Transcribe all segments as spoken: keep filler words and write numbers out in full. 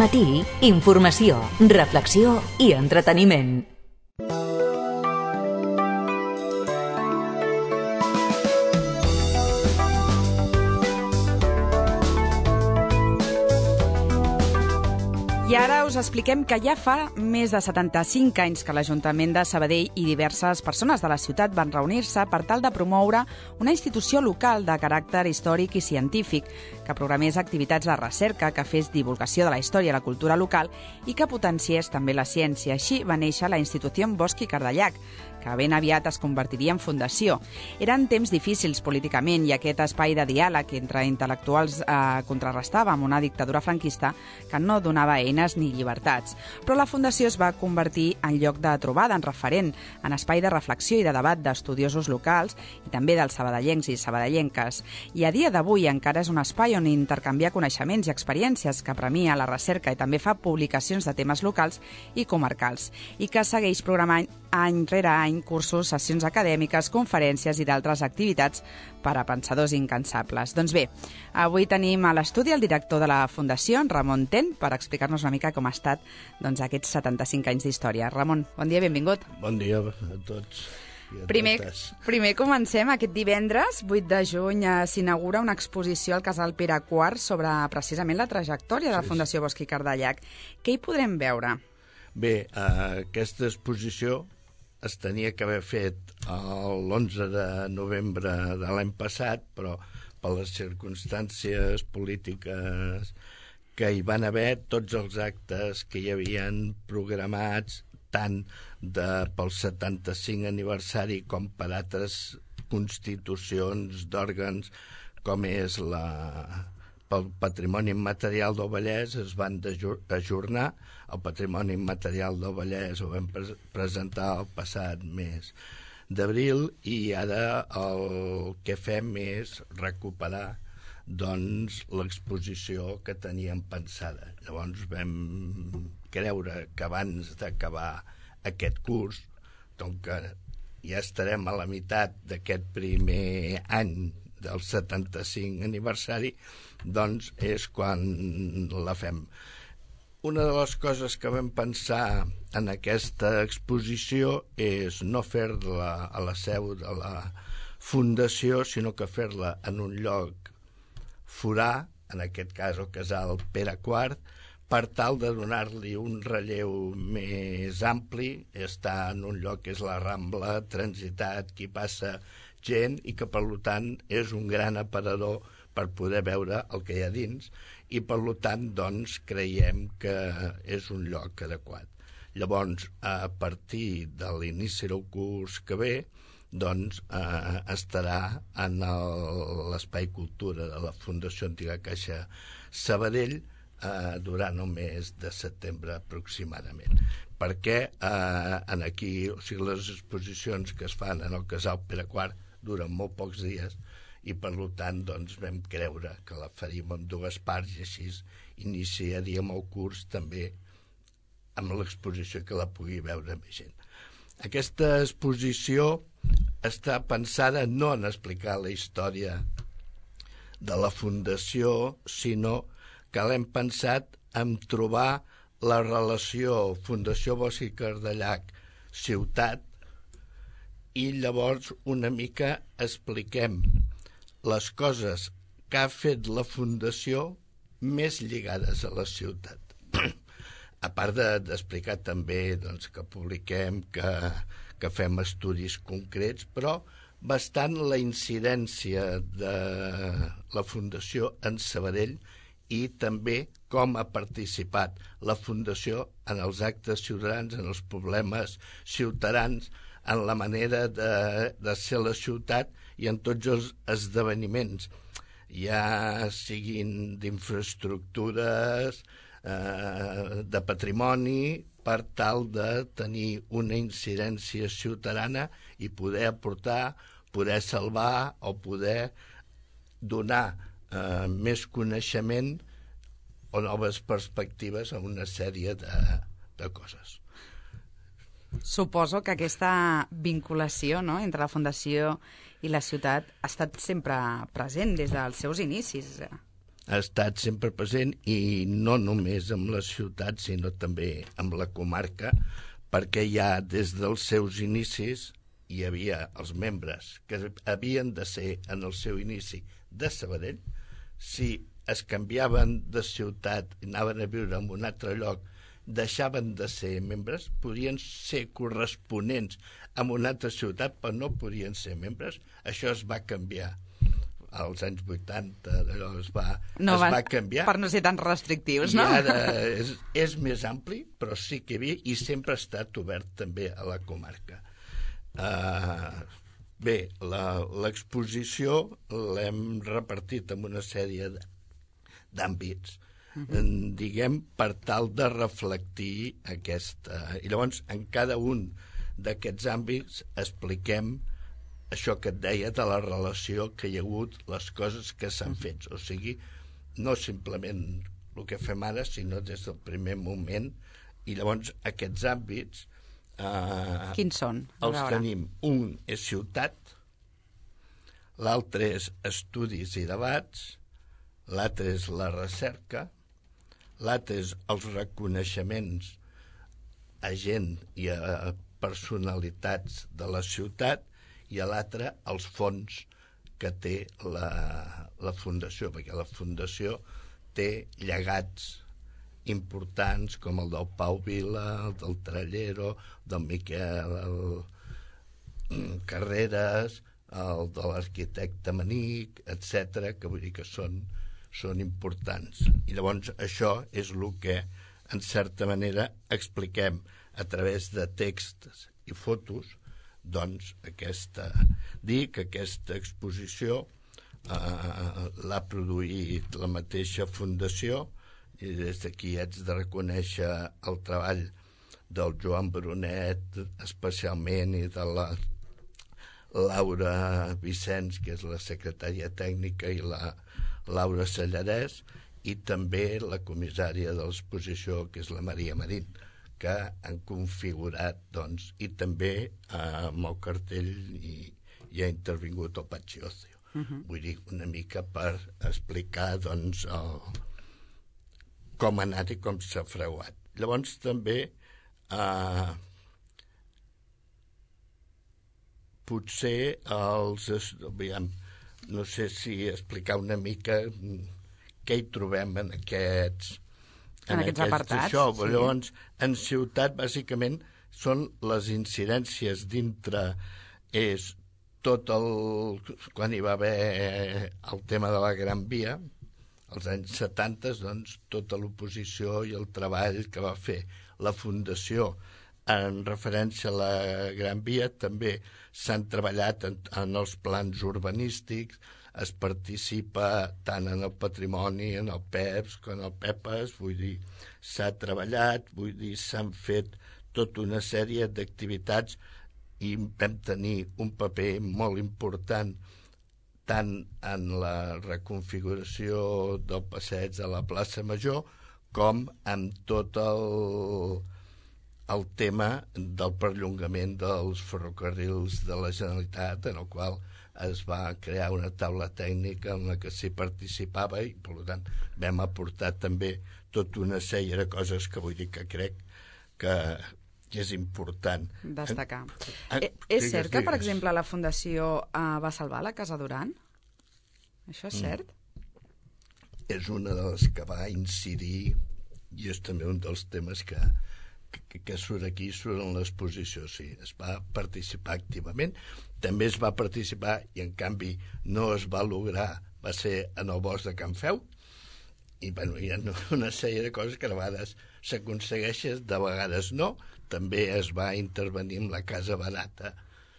matí, informació, reflexió i entreteniment. I ara us expliquem que ja fa més de setanta-cinc anys que l'Ajuntament de Sabadell i diverses persones de la ciutat van reunir-se per tal de promoure una institució local de caràcter històric i científic que programés activitats de recerca, que fes divulgació de la història i la cultura local i que potenciés també la ciència. Així va néixer la Institució Bosch i Cardellac, que ben aviat es convertiria en fundació. Eren temps difícils políticament i aquest espai de diàleg entre intel·lectuals eh, contrarrestava amb una dictadura franquista que no donava eines ni llibertats. Però la fundació es va convertir en lloc de trobada, en referent, en espai de reflexió i de debat d'estudiosos locals i també dels sabadellencs i sabadellenques. I a dia d'avui encara és un espai on intercanviar coneixements i experiències, que premia la recerca i també fa publicacions de temes locals i comarcals, i que segueix programant any rere any cursos, sessions acadèmiques, conferències i d'altres activitats per a pensadors incansables. Doncs bé, avui tenim a l'estudi el director de la Fundació, en Ramon Ten, per explicar-nos una mica com ha estat doncs, aquests setanta-cinc anys d'història. Ramon, bon dia, benvingut. Bon dia a tots i a primer, totes. Primer comencem. Aquest divendres, vuit de juny, eh, s'inaugura una exposició al Casal Pere quart sobre precisament la trajectòria de la Sí, Fundació Bosch i Cardellac. Què hi podrem veure? Bé, eh, aquesta exposició es tenia que haver fet l'onze de novembre de l'any passat, però per les circumstàncies polítiques que hi van haver, tots els actes que hi havien programats, tant de, pel setanta-cinc aniversari com per altres constitucions d'òrgans, com és la... pel Patrimoni Immaterial del Vallès, es van ajornar. El Patrimoni Immaterial del Vallès ho vam pre presentar el passat mes d'abril i ara el que fem és recuperar doncs, l'exposició que teníem pensada. Llavors vam creure que abans d'acabar aquest curs, doncs que ja estarem a la meitat d'aquest primer any del setanta-cinc aniversari, doncs és quan la fem. Una de les coses que vam pensar en aquesta exposició és no fer-la a la seu de la Fundació, sinó que fer-la en un lloc forà, en aquest cas el Casal Pere quart, per tal de donar-li un relleu més ampli. Està en un lloc que és la Rambla, transitat, qui passa gent, i que per tant és un gran aparador per poder veure el que hi ha dins, i per tant doncs creiem que és un lloc adequat. Llavors, a partir de l'inici del curs que ve, doncs eh, estarà en l'Espai Cultura de la Fundació Antiga Caixa Sabadell eh, durant el mes de setembre aproximadament, perquè eh, en aquí, o sigui, les exposicions que es fan en el Casal Pere quart duren molt pocs dies, i per tant doncs, vam creure que la faríem en dues parts i així iniciaríem el curs també amb l'exposició que la pugui veure més gent. Aquesta exposició està pensada no en explicar la història de la Fundació, sinó que l'hem pensat en trobar la relació Fundació Bosch i Cardellac ciutat, i llavors una mica expliquem les coses que ha fet la Fundació més lligades a la ciutat. A part d'explicar de, també doncs, que publiquem, que, que fem estudis concrets, però bastant la incidència de la Fundació en Sabadell i també com ha participat la Fundació en els actes ciutadans, en els problemes ciutadans, en la manera de, de ser la ciutat i en tots els esdeveniments, ja siguin d'infraestructures, eh, de patrimoni, per tal de tenir una incidència ciutadana i poder aportar, poder salvar o poder donar eh, més coneixement o noves perspectives a una sèrie de, de coses. Suposo que aquesta vinculació, no?, entre la Fundació i la ciutat ha estat sempre present des dels seus inicis. ha estat sempre present, i no només amb la ciutat, sinó també amb la comarca, perquè ja des dels seus inicis hi havia els membres que havien de ser en el seu inici de Sabadell. Si es canviaven de ciutat i anaven a viure en un altre lloc, deixaven de ser membres, podien ser corresponents a una altra ciutat, però no podien ser membres. Això es va canviar als anys vuitanta, allò es va, no es van, va canviar. Per no ser tan restrictius, I no? I ara és, és més ampli, però sí que hi havia, i sempre ha estat obert també a la comarca. Uh, bé, l'exposició l'hem repartit en una sèrie d'àmbits, Uh-huh. diguem, per tal de reflectir aquesta... I llavors, en cada un d'aquests àmbits expliquem això que et deia de la relació que hi ha hagut, les coses que s'han uh-huh. fet. O sigui, no simplement el que fem ara, sinó des del primer moment. I llavors, aquests àmbits... Eh, Quins són? Els tenim. Un és ciutat, l'altre és estudis i debats, l'altre és la recerca, l'altre és els reconeixements a gent i a personalitats de la ciutat, i l'altre els fons que té la, la Fundació, perquè la Fundació té llegats importants com el del Pau Vila, el del Trallero, del Miquel el Carreras, el de l'arquitecte Manic, etcètera, que vull dir que són són importants. I llavors això és el que, en certa manera, expliquem a través de texts i fotos, doncs aquesta, dir que aquesta exposició eh, l'ha produït la mateixa Fundació, i des d'aquí haig de reconèixer el treball del Joan Brunet especialment, i de la Laura Vicenç, que és la secretària tècnica, i la Laura Sallarès, i també la comissària de l'exposició, que és la Maria Marín, que han configurat, doncs, i també eh, amb el cartell hi, hi ha intervingut el Patxi Ocio. Uh-huh. Vull dir, una mica per explicar, doncs, el, com ha anat i com s'ha freuat. Llavors, també, eh, potser els... Aviam, no sé si explicar una mica què hi trobem en aquests, en, en aquests apartats. Això. Sí. Llavors, en ciutat, bàsicament, són les incidències dintre, és tot el... Quan hi va haver el tema de la Gran Via, als anys setanta, doncs, tota l'oposició i el treball que va fer la Fundació en referència a la Gran Via. També s'han treballat en, en els plans urbanístics, es participa tant en el patrimoni, en el P E P S com en el P E P A S, vull dir, s'ha treballat, vull dir, s'han fet tota una sèrie d'activitats, i vam tenir un paper molt important tant en la reconfiguració del passeig de la plaça Major com en tot el el tema del perllongament dels ferrocarrils de la Generalitat, en el qual es va crear una taula tècnica en la que s'hi participava, i per tant vam aportar també tota una sèrie de coses que vull dir que crec que, que és important destacar. En, eh, és digues, cert que, digues. Per exemple, la Fundació eh, va salvar la Casa Duran? Això és cert? Mm. És una de les que va incidir, i és també un dels temes que Que, que surt aquí, surt en l'exposició, sí, es va participar activament, també es va participar, i en canvi no es va lograr, va ser en el bosc de Can Feu, i bueno, hi ha una sèrie de coses que a vegades s'aconsegueixen, de vegades no. També es va intervenir amb la Casa Barata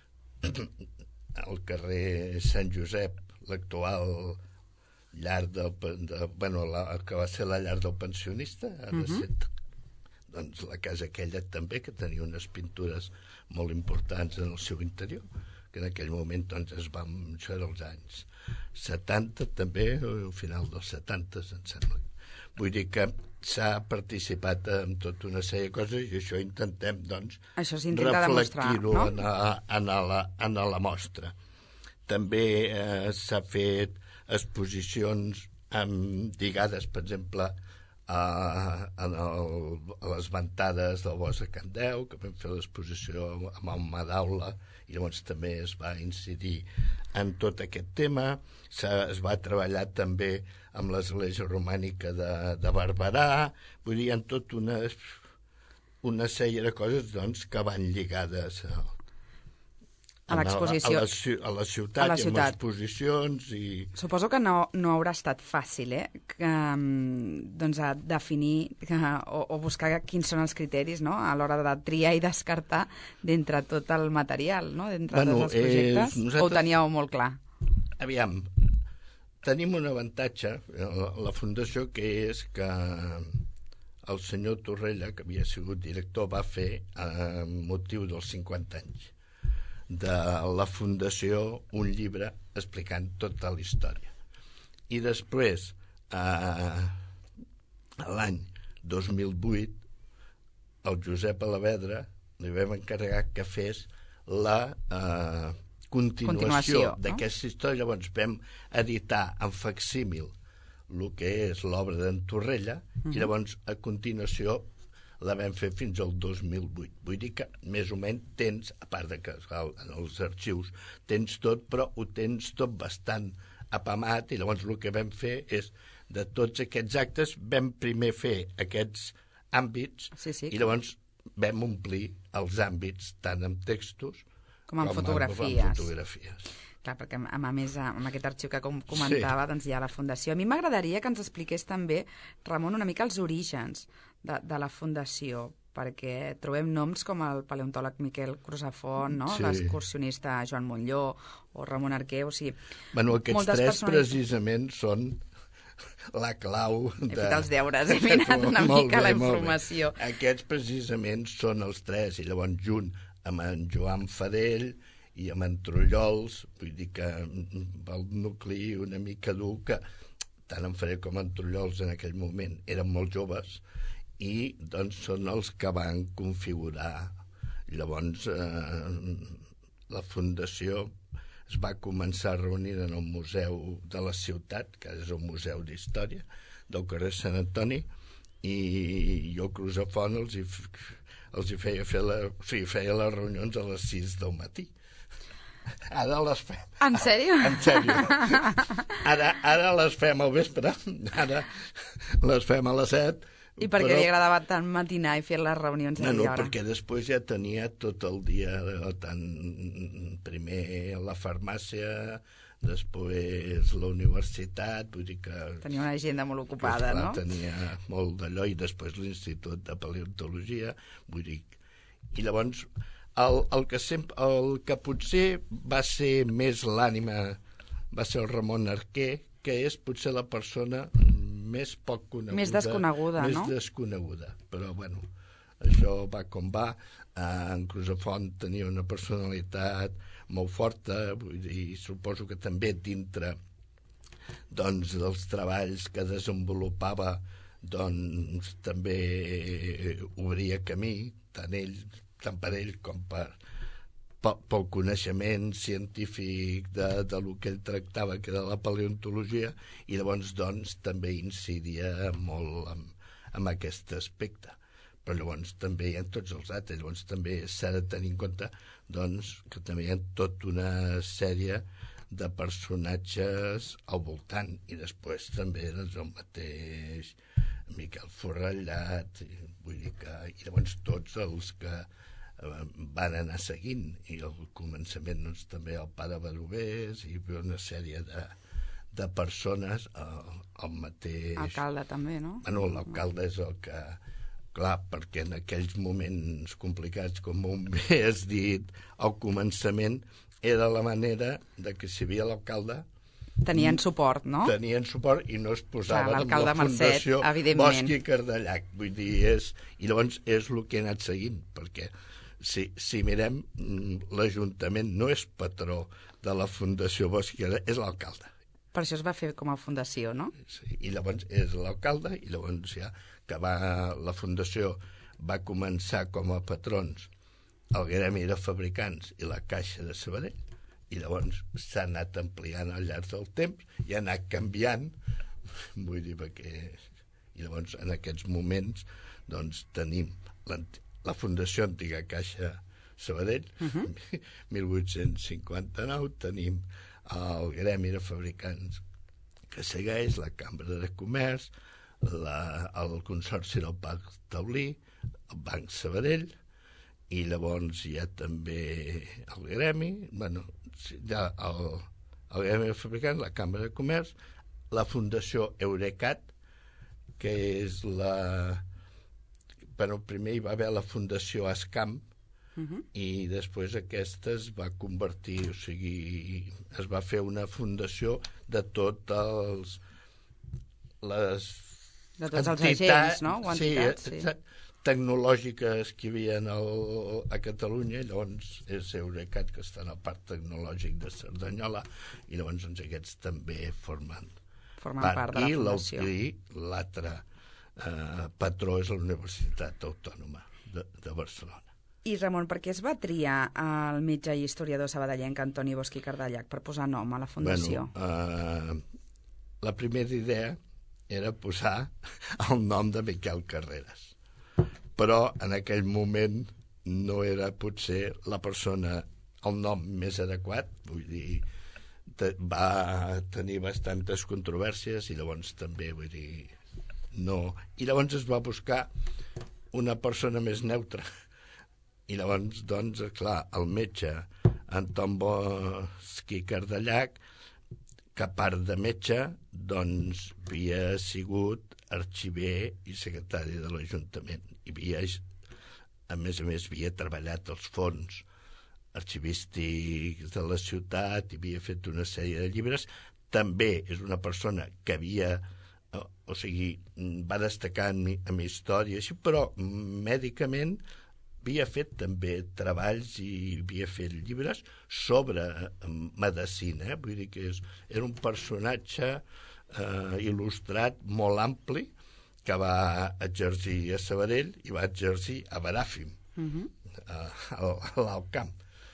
al carrer Sant Josep, l'actual llar del, de, bueno, la, que va ser la llar del pensionista, ara uh-huh. set, doncs la casa aquella també, que tenia unes pintures molt importants en el seu interior, que en aquell moment doncs es van, això era els anys setanta també, al final dels setanta em sembla. Vull dir que s'ha participat en tota una sèrie de coses, i això intentem doncs reflectir-ho no? en, a, en, a la, en a la mostra. També eh, s'ha fet exposicions amb lligades, per exemple, a, a, el, a les ventades del bosc de Can Deu, que vam fer l'exposició amb el Madaula, i llavors també es va incidir en tot aquest tema. Se, es va treballar també amb l'església romànica de, de Barberà. Vull dir, en tot una, una sèrie de coses doncs, que van lligades a, a l'exposició, a, a, a la ciutat, a la ciutat. I amb exposicions. I... Suposo que no, no haurà estat fàcil, eh? Que, doncs, a definir que, o, o buscar quins són els criteris, no?, a l'hora de triar i descartar d'entre tot el material, no?, d'entre bueno, tots els projectes, eh, nosaltres... o ho teníeu molt clar? Aviam, tenim un avantatge, la, la Fundació, que és que el senyor Torrella, que havia sigut director, va fer eh, motiu dels cinquanta anys de la Fundació un llibre explicant tota la història. I després, eh, l'any dos mil vuit, el Josep Alavedra li vam encarregar que fes la eh, continuació, continuació d'aquesta no? història. Llavors vam editar en facsímil el que és l'obra d'en Torrella, uh-huh. i llavors a continuació la vam fer fins al dos mil vuit. Vull dir que més o menys tens, a part de que en els arxius tens tot, però ho tens tot bastant apamat, i llavors el que vam fer és, de tots aquests actes, vam primer fer aquests àmbits, sí, sí, i llavors vam omplir els àmbits tant amb textos com amb com fotografies. Amb fotografies. Clar, perquè a més, amb aquest arxiu que com comentava, sí. doncs hi ha la Fundació. A mi m'agradaria que ens expliqués també, Ramon, una mica els orígens de, de la Fundació, perquè trobem noms com el paleontòleg Miquel Crusafont, no? Sí. L'excursionista Joan Montlló o Ramon Arquer, o sigui... Bueno, aquests tres persones... precisament són la clau de... He fet els deures, he mirat una mica bé, la informació. Aquests precisament són els tres, i llavors junt amb en Joan Fadell i amb en Trullols, vull dir que el nucli una mica dur, que tant en Fadell com en Trullols en aquell moment eren molt joves, i doncs són els que van configurar. Llavors eh, la Fundació es va començar a reunir en el Museu de la Ciutat, que és el Museu d'Història del carrer Sant Antoni, i jo Crusafont els hi, els hi feia fer la, o sigui, feia les reunions a les sis del matí. Ara les fem... En sèrio? En sèrio. Ara, ara les fem al vespre, ara les fem a les set. I per què però... li agradava tant matinar i fer les reunions a no, no, hora? perquè després ja tenia tot el dia, tant primer la farmàcia, després la universitat, vull dir que... Tenia una agenda molt ocupada, clar, no? Tenia molt d'allò, i després l'Institut de Paleontologia, vull dir... I llavors, el, el, que sempre, el que potser va ser més l'ànima va ser el Ramon Arquer, que és potser la persona més poc coneguda. Més desconeguda, més no? Més desconeguda, però bueno, això va com va. Eh, en Crusafont tenia una personalitat molt forta, vull dir, suposo que també dintre doncs, dels treballs que desenvolupava, doncs també obria camí, tant ell, tant per ell com per pel coneixement científic de, de lo que ell tractava, que era la paleontologia, i llavors doncs també incidia molt en, en aquest aspecte. Però llavors també hi ha tots els altres, llavors també s'ha de tenir en compte doncs, que també hi ha tota una sèrie de personatges al voltant, i després també doncs, el mateix Miquel Forrellat, vull dir que, i llavors tots els que van anar seguint, i al començament doncs, també el pare Barovés i una sèrie de, de persones, el, el mateix... Alcalde també, no? Bueno, l'alcalde és el que... Clar, perquè en aquells moments complicats, com un bé has dit, al començament era la manera de que si hi havia l'alcalde... Tenien suport, no? Tenien suport i no es posava amb la Mercet, Fundació evidentment. Bosch i Cardellac. Vull dir, és... I llavors és el que he anat seguint, perquè... Si, si mirem, l'Ajuntament no és patró de la Fundació Bosch, és l'alcalde. Per això es va fer com a fundació, no? Sí, i llavors és l'alcalde, i llavors ja que va, la Fundació va començar com a patrons el Gremi de Fabricants i la Caixa de Sabadell, i llavors s'ha anat ampliant al llarg del temps i ha anat canviant vull dir, perquè... I llavors, en aquests moments, doncs, tenim la Fundació Antiga Caixa Sabadell, uh-huh. mil vuit-cents cinquanta-nou, tenim el Gremi de Fabricants que segueix, la Cambra de Comerç, la, el Consorci del Parc Taulí, el Banc Sabadell, i llavors hi ha també el Gremi, bueno, hi ha el, el Gremi de Fabricants, la Cambra de Comerç, la Fundació Eurecat, que és la... Bueno, primer hi va haver la Fundació Ascam, uh-huh. i després aquesta es va convertir, o sigui, es va fer una fundació de tots els... les de tots els agents, no? O entitats, sí, sí. tecnològiques que hi havia el, a Catalunya, llavors és Eurecat, que està en el Parc Tecnològic de Cerdanyola, i llavors doncs, aquests també formen, formen part, part de la fundació. I l'altre eh, patró és la Universitat Autònoma de, de Barcelona. I Ramon, per què es va triar el metge i historiador sabadellenc Antoni Bosch i Cardellac per posar nom a la fundació? Bueno, eh, la primera idea era posar el nom de Miquel Carreras, però en aquell moment no era potser la persona, el nom més adequat, vull dir, te, va tenir bastantes controvèrsies i llavors també, vull dir, no. I llavors es va buscar una persona més neutra. I llavors, doncs, clar, el metge Anton Bosch i Cardellac, que a part de metge, doncs, havia sigut arxiver i secretari de l'Ajuntament. I havia, a més a més, havia treballat als fons arxivístics de la ciutat, i havia fet una sèrie de llibres. També és una persona que havia, o sigui, va destacar en, en història, així, però mèdicament havia fet també treballs i havia fet llibres sobre medicina, eh? Vull dir que és, era un personatge eh, il·lustrat molt ampli que va exercir a Sabadell i va exercir a Baràfim, uh-huh. a, a, a l'Alt Camp.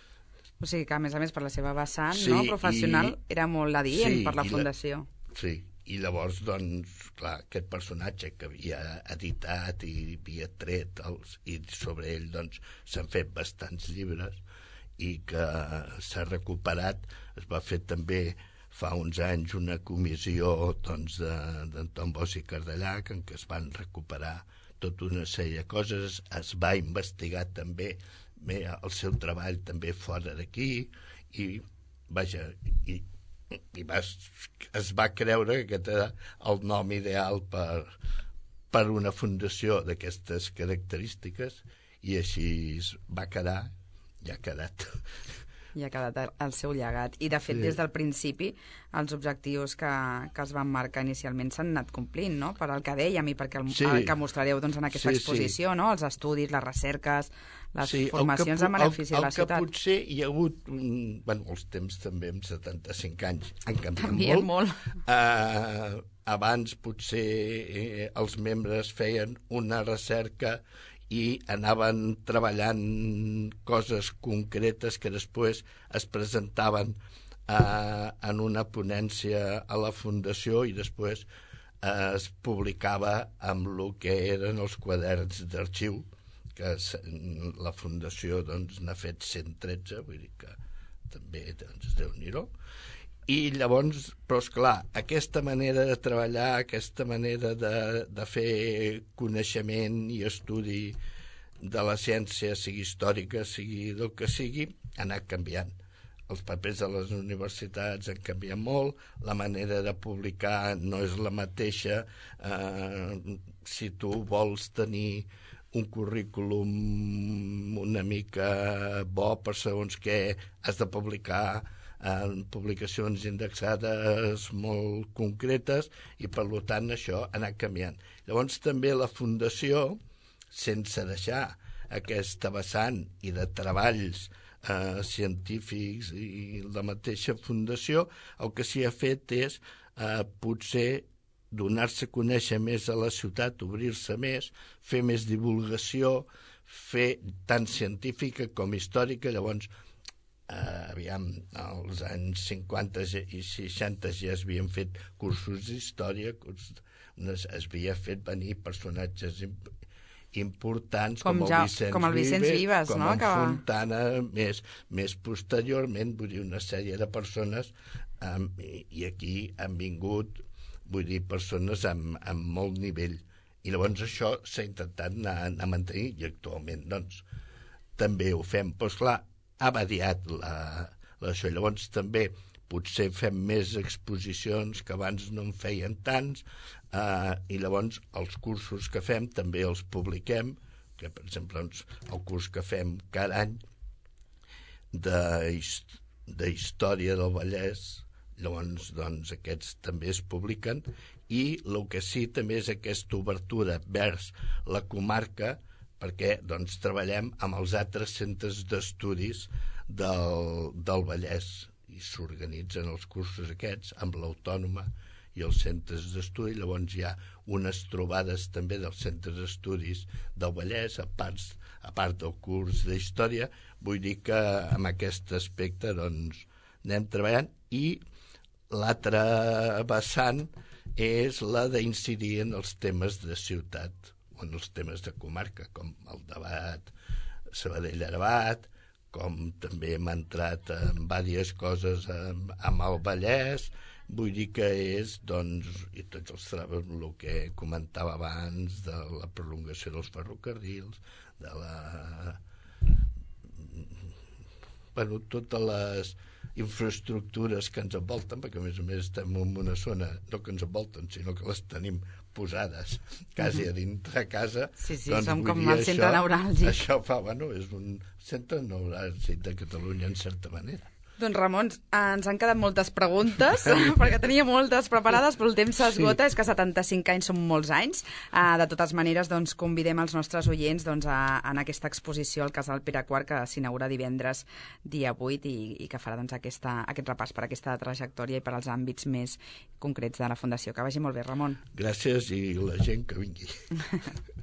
O sigui que, a més a més, per la seva vessant, sí, no, professional, i, era molt adient, sí, per la fundació. La, sí, i llavors, doncs, clar, aquest personatge que havia editat i havia tret els, i sobre ell, doncs, s'han fet bastants llibres i que s'ha recuperat. Es va fer també fa uns anys una comissió, doncs, d'Anton Bosch i Cardellac, en què es van recuperar tota una sèrie de coses. Es va investigar també bé, el seu treball també fora d'aquí i, vaja, i i va, es va creure que aquest era el nom ideal per, per una fundació d'aquestes característiques i així va quedar, ja ha quedat. I ha quedat el seu llegat. I, de fet, sí. Des del principi, els objectius que, que es van marcar inicialment s'han anat complint, no? Per al que dèiem i perquè el, sí. el que mostrareu doncs, en aquesta sí, exposició, sí. No? Els estudis, les recerques, les sí, formacions en benefici de la ciutat. El que potser hi ha hagut... Bueno, els temps també, amb setanta-cinc anys, han canviat Canvien molt. molt. Uh, abans, potser, eh, els membres feien una recerca i anaven treballant coses concretes que després es presentaven eh, en una ponència a la Fundació i després eh, es publicava amb el que eren els quaderns d'arxiu, que la Fundació doncs, n'ha fet cent tretze, vull dir que també doncs, Déu-n'hi-do. I llavors, però esclar, aquesta manera de treballar, aquesta manera de, de fer coneixement i estudi de la ciència, sigui històrica, sigui del que sigui, ha anat canviant. Els papers de les universitats han canviat molt, la manera de publicar no és la mateixa. Eh, si tu vols tenir un currículum una mica bo per segons què, has de publicar en publicacions indexades molt concretes i per tant això ha anat canviant. Llavors també la Fundació, sense deixar aquesta vessant i de treballs eh, científics i la mateixa Fundació, el que s'hi ha fet és eh, potser donar-se a conèixer més a la ciutat, obrir-se més, fer més divulgació, fer tant científica com històrica. Llavors eh, aviam, als anys cinquanta i seixanta ja es havien fet cursos d'història, curs, es havia fet venir personatges importants com, com, el, ja, Vicenç com el Vicenç Vives, Vives, com no? en que... Fontana, més, més posteriorment, vull dir, una sèrie de persones, um, i, i aquí han vingut, vull dir, persones amb, amb molt nivell. I llavors això s'ha intentat anar, anar a mantenir, i actualment, doncs, també ho fem. Però, esclar, ha variat la, la, això. I llavors també potser fem més exposicions que abans no en feien tants, eh, i llavors els cursos que fem també els publiquem, que per exemple doncs, el curs que fem cada any de, de història del Vallès, llavors doncs, aquests també es publiquen, i el que sí també és aquesta obertura vers la comarca, perquè doncs, treballem amb els altres centres d'estudis del, del Vallès, i s'organitzen els cursos aquests amb l'Autònoma i els centres d'estudi. Llavors hi ha unes trobades també dels centres d'estudis del Vallès, a part, a part del curs d'història. Vull dir que en aquest aspecte doncs, anem treballant, i l'altre vessant és la d'incidir en els temes de ciutat o en els temes de comarca, com el debat Sabadell-Arabat, com també hem entrat en diverses coses amb, amb el Vallès. Vull dir que és, doncs, i tots els treballs, el que comentava abans, de la prolongació dels ferrocarrils, de la... Bueno, totes les infraestructures que ens envolten, perquè a més a més estem en una zona, no que ens envolten, sinó que les tenim posades quasi a dintre casa. Sí, sí, doncs, som com el això, centre neuràlgic. Això fa, bueno, és un centre neuràlgic de Catalunya, en certa manera. Doncs Ramon, ens han quedat moltes preguntes, perquè tenia moltes preparades, però el temps s'esgota, sí. És que setanta-cinc anys són molts anys. Uh, de totes maneres, doncs, convidem els nostres oients doncs, a, a aquesta exposició al Casal Pere quart, que s'inaugura divendres dia vuit, i, i que farà doncs, aquesta, aquest repàs per aquesta trajectòria i per als àmbits més concrets de la Fundació. Que vagi molt bé, Ramon. Gràcies, i la gent que vingui.